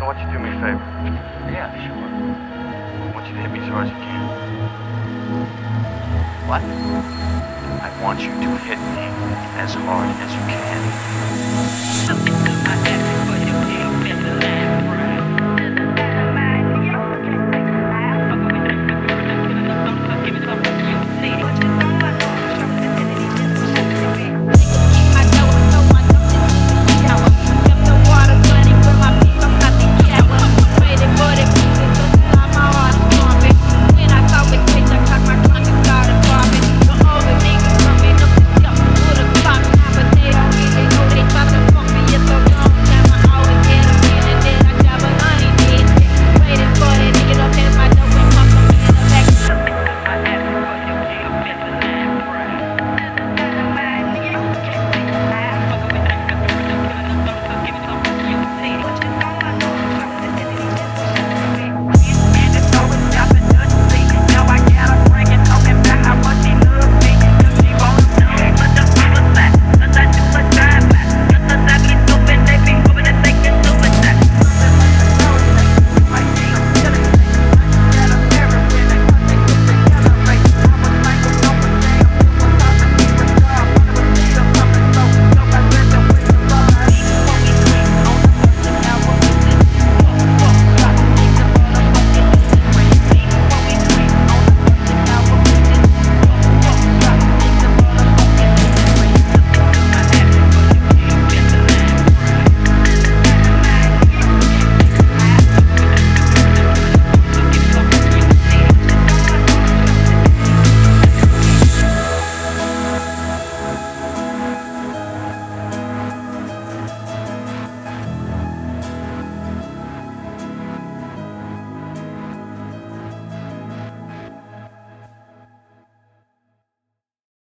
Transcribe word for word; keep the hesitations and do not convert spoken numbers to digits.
I want you to do me a favor. Yeah, sure. I want you to hit me as hard as you can. What? I want you to hit me as hard as you can. Something to my ass for you.